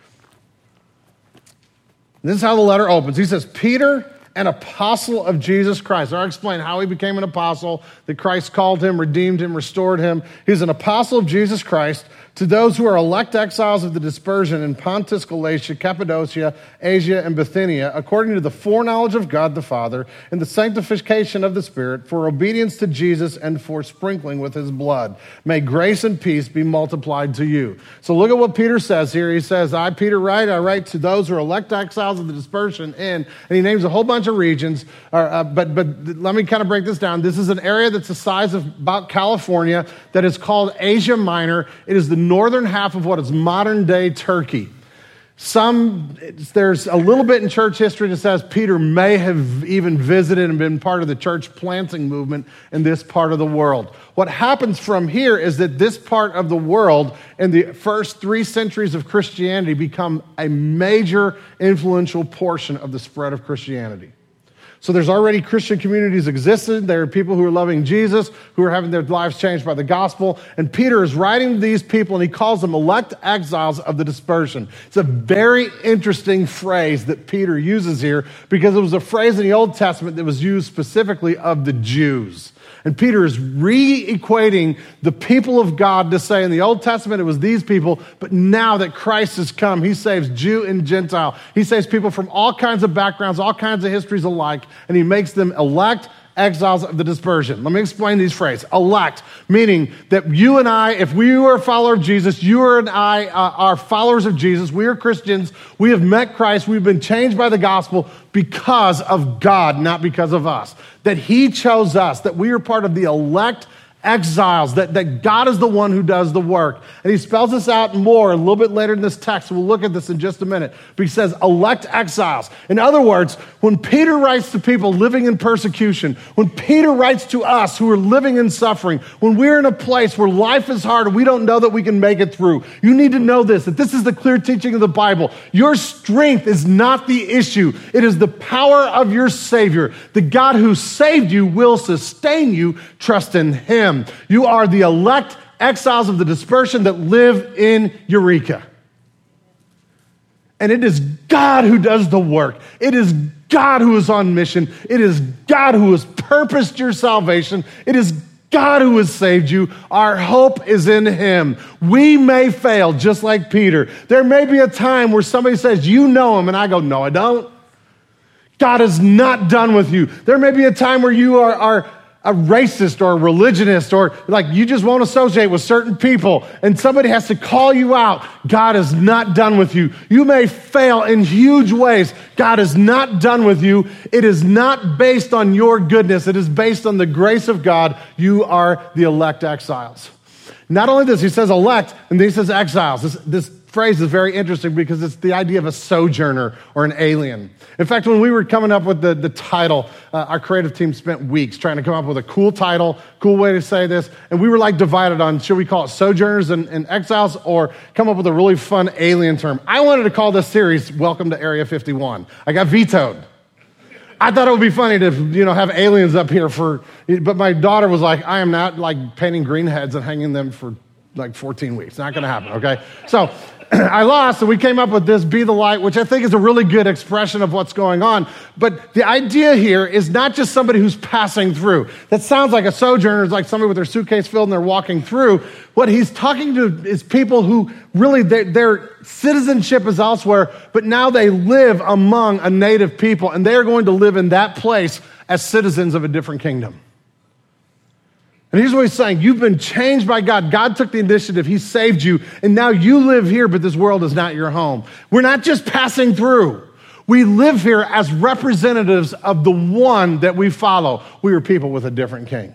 This is how the letter opens. He says, Peter, an apostle of Jesus Christ. I'll explain how he became an apostle, that Christ called him, redeemed him, restored him. He's an apostle of Jesus Christ to those who are elect exiles of the dispersion in Pontus, Galatia, Cappadocia, Asia, and Bithynia, according to the foreknowledge of God the Father and the sanctification of the Spirit, for obedience to Jesus and for sprinkling with his blood. May grace and peace be multiplied to you. So look at what Peter says here. He says, I, Peter, I write to those who are elect exiles of the dispersion in, and he names a whole bunch of regions, but let me kind of break this down. This is an area that's the size of about California that is called Asia Minor. It is the northern half of what is modern-day Turkey. There's a little bit in church history that says Peter may have even visited and been part of the church planting movement in this part of the world. What happens from here is that this part of the world in the first 3 centuries of Christianity become a major influential portion of the spread of Christianity. So there's already Christian communities existed. There are people who are loving Jesus, who are having their lives changed by the gospel. And Peter is writing to these people, and he calls them elect exiles of the dispersion. It's a very interesting phrase that Peter uses here because it was a phrase in the Old Testament that was used specifically of the Jews. And Peter is re-equating the people of God to say in the Old Testament it was these people, but now that Christ has come, he saves Jew and Gentile. He saves people from all kinds of backgrounds, all kinds of histories alike, and he makes them elect exiles of the dispersion. Let me explain these phrases. Elect, meaning that you and I, if we were a follower of Jesus, you and I are followers of Jesus. We are Christians. We have met Christ. We've been changed by the gospel because of God, not because of us. That he chose us, that we are part of the elect exiles, that God is the one who does the work. And he spells this out more a little bit later in this text. We'll look at this in just a minute. But he says, elect exiles. In other words, when Peter writes to people living in persecution, when Peter writes to us who are living in suffering, when we're in a place where life is hard and we don't know that we can make it through, you need to know this, that this is the clear teaching of the Bible. Your strength is not the issue. It is the power of your Savior. The God who saved you will sustain you. Trust in him. him. You are the elect exiles of the dispersion that live in Eureka. And it is God who does the work. It is God who is on mission. It is God who has purposed your salvation. It is God who has saved you. Our hope is in him. We may fail just like Peter. There may be a time where somebody says, you know him, and I go, no, I don't. God is not done with you. There may be a time where you are a racist or a religionist, or like you just won't associate with certain people and somebody has to call you out. God is not done with you. You may fail in huge ways. God is not done with you. It is not based on your goodness. It is based on the grace of God. You are the elect exiles. Not only this, he says elect, and then he says exiles. This phrase is very interesting because it's the idea of a sojourner or an alien. In fact, when we were coming up with the title, our creative team spent weeks trying to come up with a cool title, cool way to say this, and we were like divided on, should we call it sojourners and exiles, or come up with a really fun alien term. I wanted to call this series Welcome to Area 51. I got vetoed. I thought it would be funny to, have aliens up here but my daughter was like, I am not like painting green heads and hanging them for like 14 weeks. Not going to happen, okay? So I lost, and we came up with this, be the light, which I think is a really good expression of what's going on. But the idea here is not just somebody who's passing through. That sounds like a sojourner is like somebody with their suitcase filled and they're walking through. What he's talking to is people who really, their citizenship is elsewhere, but now they live among a native people, and they are going to live in that place as citizens of a different kingdom. And here's what he's saying. You've been changed by God. God took the initiative. He saved you. And now you live here, but this world is not your home. We're not just passing through. We live here as representatives of the one that we follow. We are people with a different king.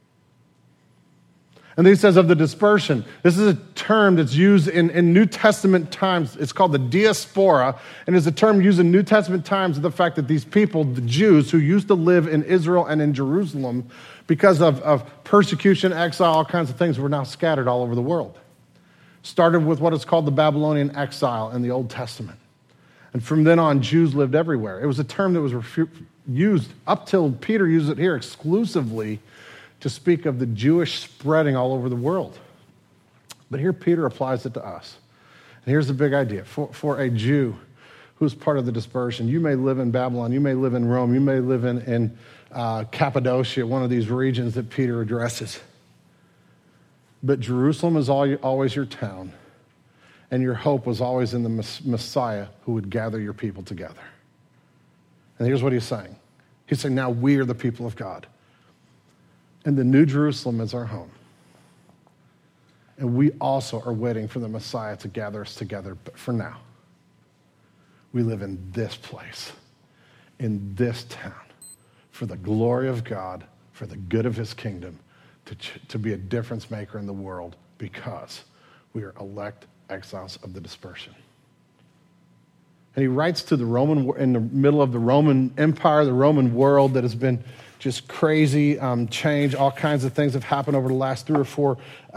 And then he says of the dispersion. This is a term that's used in New Testament times. It's called the diaspora, and it's a term used in New Testament times of the fact that these people, the Jews who used to live in Israel and in Jerusalem, because of persecution, exile, all kinds of things, were now scattered all over the world. Started with what is called the Babylonian exile in the Old Testament. And from then on, Jews lived everywhere. It was a term that was used up till Peter used it here exclusively to speak of the Jewish spreading all over the world. But here Peter applies it to us. And here's the big idea. For a Jew who's part of the dispersion, you may live in Babylon, you may live in Rome, you may live in Cappadocia, one of these regions that Peter addresses. But Jerusalem is always your town, and your hope was always in the Messiah who would gather your people together. And here's what he's saying. He's saying, now we are the people of God. And the New Jerusalem is our home. And we also are waiting for the Messiah to gather us together. But for now, we live in this place, in this town, for the glory of God, for the good of his kingdom, to be a difference maker in the world, because we are elect exiles of the dispersion. And he writes to the Roman, in the middle of the Roman Empire, the Roman world that has been just crazy change. All kinds of things have happened over the last 3 or 4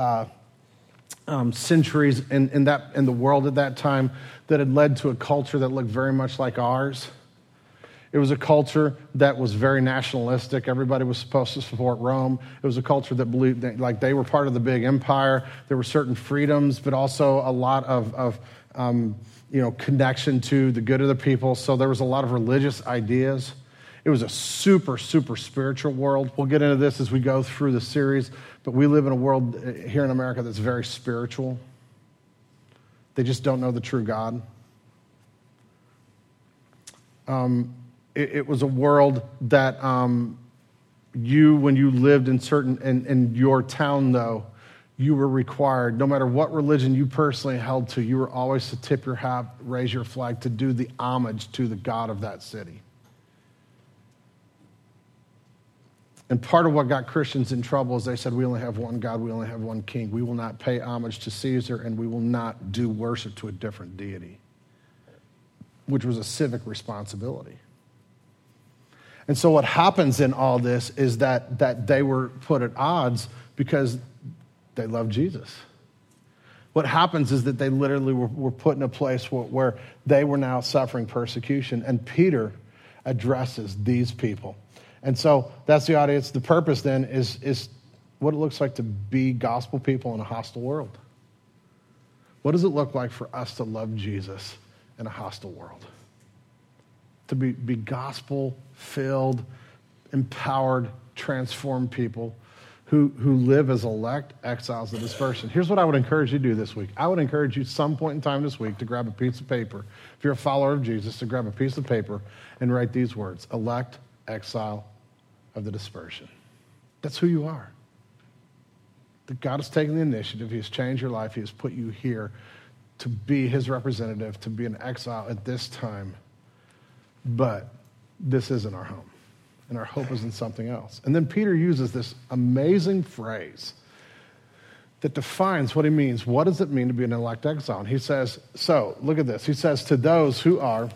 centuries in the world at that time that had led to a culture that looked very much like ours. It was a culture that was very nationalistic. Everybody was supposed to support Rome. It was a culture that believed that, like, they were part of the big empire. There were certain freedoms, but also a lot of connection to the good of the people. So there was a lot of religious ideas. It was a super, super spiritual world. We'll get into this as we go through the series, but we live in a world here in America that's very spiritual. They just don't know the true God. It was a world that when you lived in your town, though, you were required, no matter what religion you personally held to, you were always to tip your hat, raise your flag, to do the homage to the God of that city. And part of what got Christians in trouble is they said, we only have one God, we only have one king. We will not pay homage to Caesar, and we will not do worship to a different deity, which was a civic responsibility. And so what happens in all this is that they were put at odds because they loved Jesus. What happens is that they literally were put in a place where they were now suffering persecution, and Peter addresses these people. And so that's the audience. The purpose then is what it looks like to be gospel people in a hostile world. What does it look like for us to love Jesus in a hostile world? To be gospel-filled, empowered, transformed people who live as elect exiles of dispersion. Here's what I would encourage you to do this week. I would encourage you some point in time this week to grab a piece of paper. If you're a follower of Jesus, to grab a piece of paper and write these words: elect, exile of the dispersion. That's who you are. That God has taken the initiative. He has changed your life. He has put you here to be his representative, to be an exile at this time. But this isn't our home. And our hope is in something else. And then Peter uses this amazing phrase that defines what he means. What does it mean to be an elect exile? And he says, so look at this. He says, to those who are,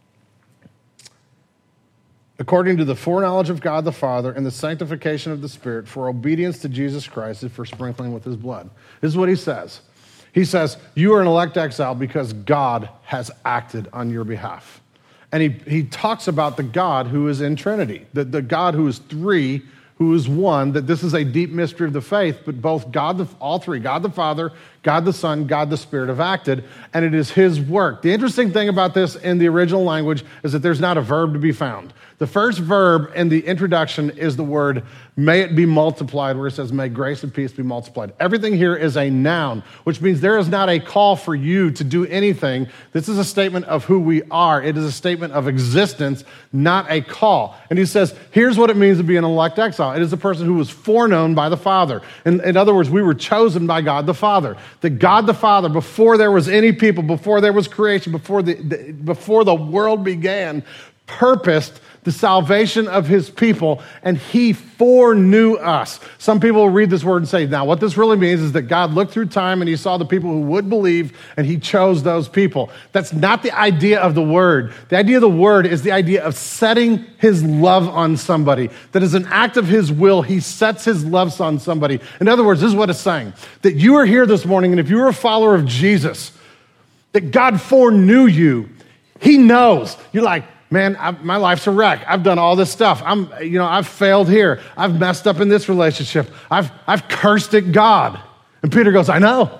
according to the foreknowledge of God the Father and the sanctification of the Spirit, for obedience to Jesus Christ and for sprinkling with his blood. This is what he says. He says, you are an elect exile because God has acted on your behalf. And he talks about the God who is in Trinity, the God who is three, who is one, that this is a deep mystery of the faith, but both God, all three, God the Father, God the Son, God the Spirit have acted, and it is his work. The interesting thing about this in the original language is that there's not a verb to be found. The first verb in the introduction is the word, may it be multiplied, where it says, may grace and peace be multiplied. Everything here is a noun, which means there is not a call for you to do anything. This is a statement of who we are. It is a statement of existence, not a call. And he says, here's what it means to be an elect exile. It is a person who was foreknown by the Father. In other words, we were chosen by God the Father. That God the Father, before there was any people, before there was creation, before the world began, purposed the salvation of his people, and he foreknew us. Some people will read this word and say, now what this really means is that God looked through time and he saw the people who would believe, and he chose those people. That's not the idea of the word. The idea of the word is the idea of setting his love on somebody. That is an act of his will. He sets his love on somebody. In other words, this is what it's saying. That you are here this morning, and if you are a follower of Jesus, that God foreknew you. He knows. You're like, man, my life's a wreck. I've done all this stuff. I've failed here. I've messed up in this relationship. I've cursed at God. And Peter goes, I know.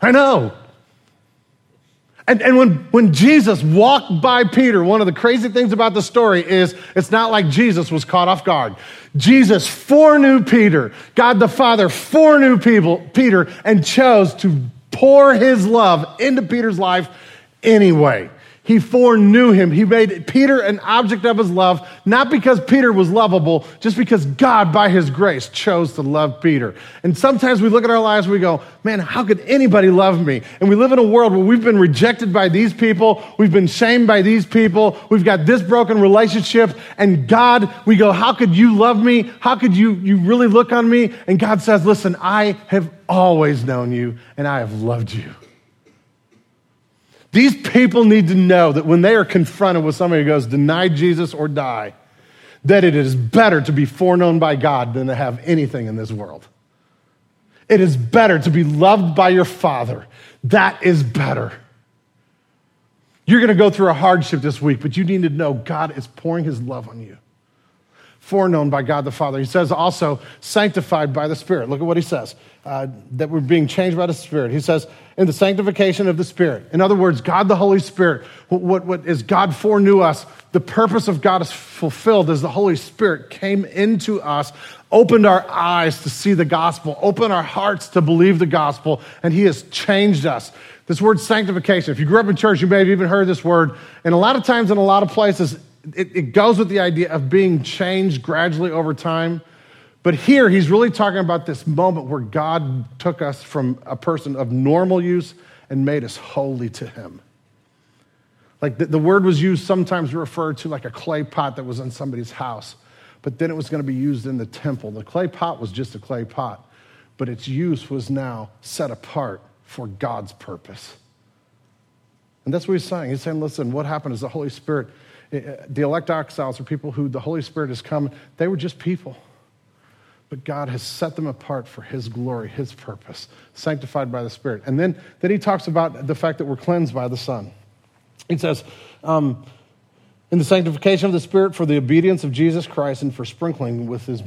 And when Jesus walked by Peter, one of the crazy things about the story is it's not like Jesus was caught off guard. Jesus foreknew Peter. God the Father foreknew Peter and chose to pour his love into Peter's life anyway. He foreknew him. He made Peter an object of his love, not because Peter was lovable, just because God, by his grace, chose to love Peter. And sometimes we look at our lives and we go, man, how could anybody love me? And we live in a world where we've been rejected by these people. We've been shamed by these people. We've got this broken relationship. And God, we go, how could you love me? How could you really look on me? And God says, listen, I have always known you and I have loved you. These people need to know that when they are confronted with somebody who goes, deny Jesus or die, that it is better to be foreknown by God than to have anything in this world. It is better to be loved by your Father. That is better. You're going to go through a hardship this week, but you need to know God is pouring his love on you. Foreknown by God the Father. He says also, sanctified by the Spirit. Look at what he says, that we're being changed by the Spirit. He says, in the sanctification of the Spirit. In other words, God the Holy Spirit, what is God foreknew us, the purpose of God is fulfilled as the Holy Spirit came into us, opened our eyes to see the gospel, opened our hearts to believe the gospel, and he has changed us. This word sanctification, if you grew up in church, you may have even heard this word, and a lot of times in a lot of places, it goes with the idea of being changed gradually over time. But here, he's really talking about this moment where God took us from a person of normal use and made us holy to him. Like the word was used sometimes to refer to like a clay pot that was in somebody's house, but then it was going to be used in the temple. The clay pot was just a clay pot, but its use was now set apart for God's purpose. And that's what he's saying. He's saying, listen, what happened is the Holy Spirit, the elect exiles are people who the Holy Spirit has come. They were just people. But God has set them apart for his glory, his purpose, sanctified by the Spirit. And then he talks about the fact that we're cleansed by the Son. He says, in the sanctification of the Spirit for the obedience of Jesus Christ and for sprinkling with his blood.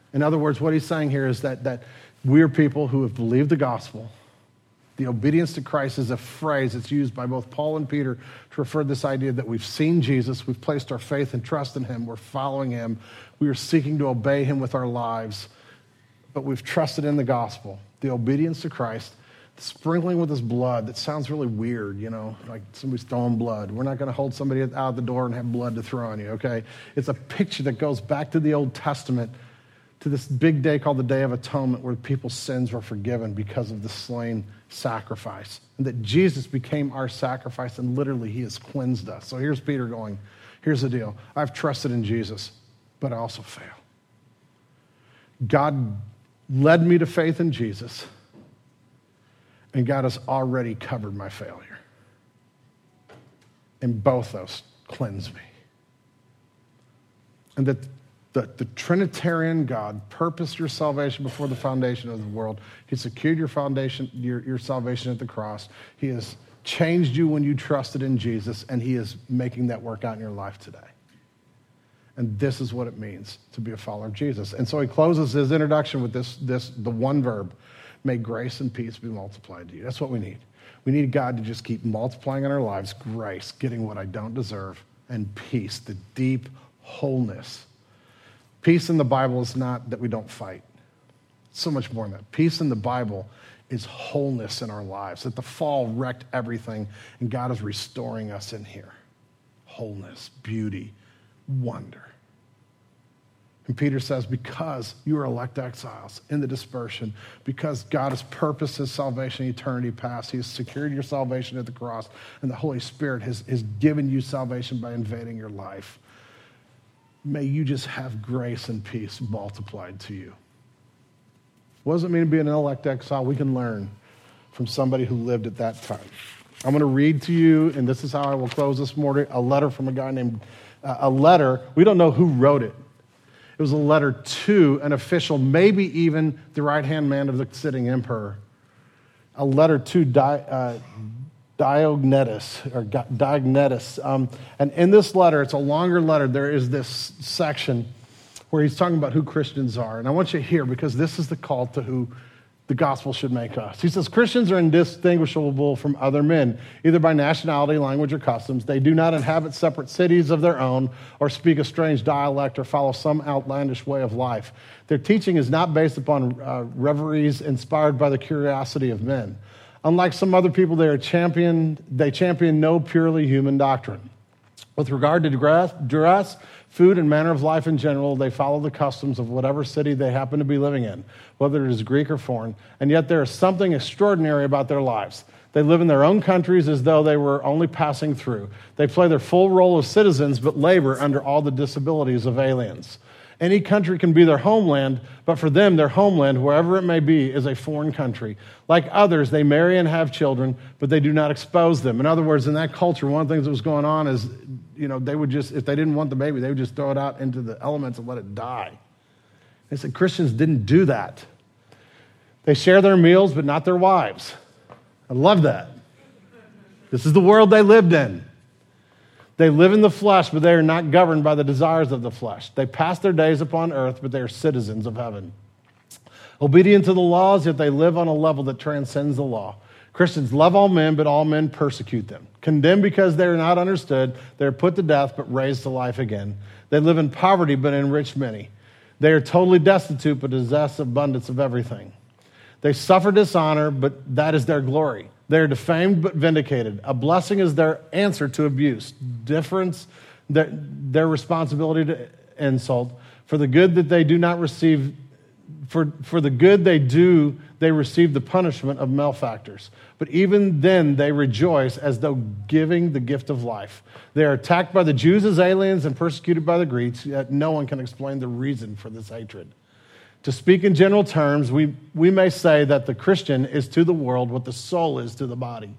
In other words, what he's saying here is that we're people who have believed the gospel. The obedience to Christ is a phrase that's used by both Paul and Peter to refer to this idea that we've seen Jesus, we've placed our faith and trust in him, we're following him, we are seeking to obey him with our lives, but we've trusted in the gospel. The obedience to Christ, the sprinkling with his blood, that sounds really weird, like somebody's throwing blood. We're not going to hold somebody out the door and have blood to throw on you, okay? It's a picture that goes back to the Old Testament, to this big day called the Day of Atonement, where people's sins were forgiven because of the slain sacrifice. And that Jesus became our sacrifice, and literally he has cleansed us. So here's Peter going, here's the deal. I've trusted in Jesus, but I also fail. God led me to faith in Jesus, and God has already covered my failure. And both those cleanse me. And that the Trinitarian God purposed your salvation before the foundation of the world. He secured your foundation, your salvation at the cross. He has changed you when you trusted in Jesus, and he is making that work out in your life today. And this is what it means to be a follower of Jesus. And so he closes his introduction with the one verb, may grace and peace be multiplied to you. That's what we need. We need God to just keep multiplying in our lives, grace, getting what I don't deserve, and peace, the deep wholeness. Peace in the Bible is not that we don't fight. It's so much more than that. Peace in the Bible is wholeness in our lives, that the fall wrecked everything, and God is restoring us in here. Wholeness, beauty, wonder. And Peter says, because you are elect exiles in the dispersion, because God has purposed his salvation in eternity past, he has secured your salvation at the cross, and the Holy Spirit has given you salvation by invading your life. May you just have grace and peace multiplied to you. What does it mean to be an elect exile? We can learn from somebody who lived at that time. I'm going to read to you, and this is how I will close this morning, a letter from a guy named, we don't know who wrote it. It was a letter to an official, maybe even the right-hand man of the sitting emperor. A letter to Diognetus. And in this letter, it's a longer letter, there is this section where he's talking about who Christians are. And I want you to hear, because this is the call to who the gospel should make us. He says, Christians are indistinguishable from other men, either by nationality, language, or customs. They do not inhabit separate cities of their own or speak a strange dialect or follow some outlandish way of life. Their teaching is not based upon reveries inspired by the curiosity of men. Unlike some other people, they champion no purely human doctrine. With regard to dress, food, and manner of life in general, they follow the customs of whatever city they happen to be living in, whether it is Greek or foreign, and yet there is something extraordinary about their lives. They live in their own countries as though they were only passing through. They play their full role of citizens, but labor under all the disabilities of aliens. Any country can be their homeland, but for them, their homeland, wherever it may be, is a foreign country. Like others, they marry and have children, but they do not expose them. In other words, in that culture, one of the things that was going on is, they would just, if they didn't want the baby, they would just throw it out into the elements and let it die. They said Christians didn't do that. They share their meals, but not their wives. I love that. This is the world they lived in. They live in the flesh, but they are not governed by the desires of the flesh. They pass their days upon earth, but they are citizens of heaven. Obedient to the laws, yet they live on a level that transcends the law. Christians love all men, but all men persecute them. Condemned because they are not understood, they are put to death, but raised to life again. They live in poverty, but enrich many. They are totally destitute, but possess abundance of everything. They suffer dishonor, but that is their glory. They are defamed but vindicated. A blessing is their answer to abuse. Difference, their responsibility to insult. For the good that they do not receive, for the good they do, they receive the punishment of malefactors. But even then they rejoice as though giving the gift of life. They are attacked by the Jews as aliens and persecuted by the Greeks, yet no one can explain the reason for this hatred. To speak in general terms, we may say that the Christian is to the world what the soul is to the body.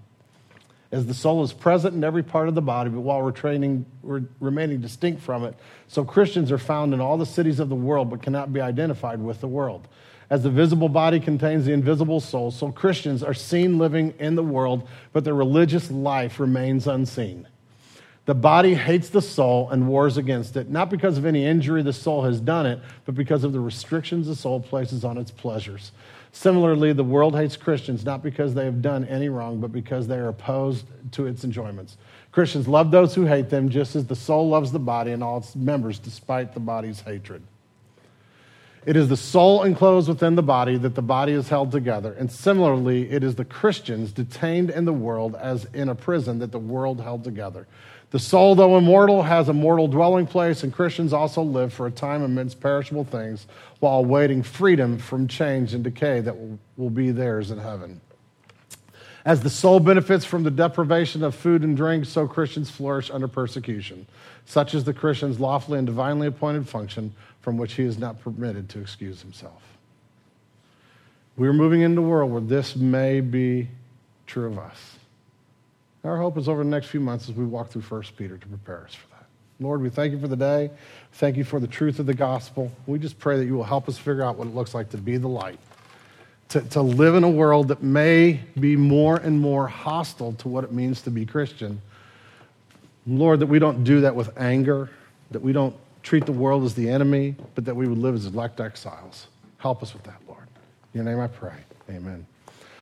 As the soul is present in every part of the body, but while we're remaining distinct from it, so Christians are found in all the cities of the world, but cannot be identified with the world. As the visible body contains the invisible soul, so Christians are seen living in the world, but their religious life remains unseen. The body hates the soul and wars against it, not because of any injury the soul has done it, but because of the restrictions the soul places on its pleasures. Similarly, the world hates Christians not because they have done any wrong, but because they are opposed to its enjoyments. Christians love those who hate them, just as the soul loves the body and all its members, despite the body's hatred. It is the soul enclosed within the body that the body is held together. And similarly, it is the Christians detained in the world as in a prison that the world held together. The soul, though immortal, has a mortal dwelling place, and Christians also live for a time amidst perishable things while awaiting freedom from change and decay that will be theirs in heaven. As the soul benefits from the deprivation of food and drink, so Christians flourish under persecution. Such is the Christian's lawfully and divinely appointed function from which he is not permitted to excuse himself. We're moving into a world where this may be true of us. Our hope is over the next few months as we walk through 1 Peter to prepare us for that. Lord, we thank you for the day. Thank you for the truth of the gospel. We just pray that you will help us figure out what it looks like to be the light, to live in a world that may be more and more hostile to what it means to be Christian. Lord, that we don't do that with anger, that we don't treat the world as the enemy, but that we would live as elect exiles. Help us with that, Lord. In your name I pray. Amen.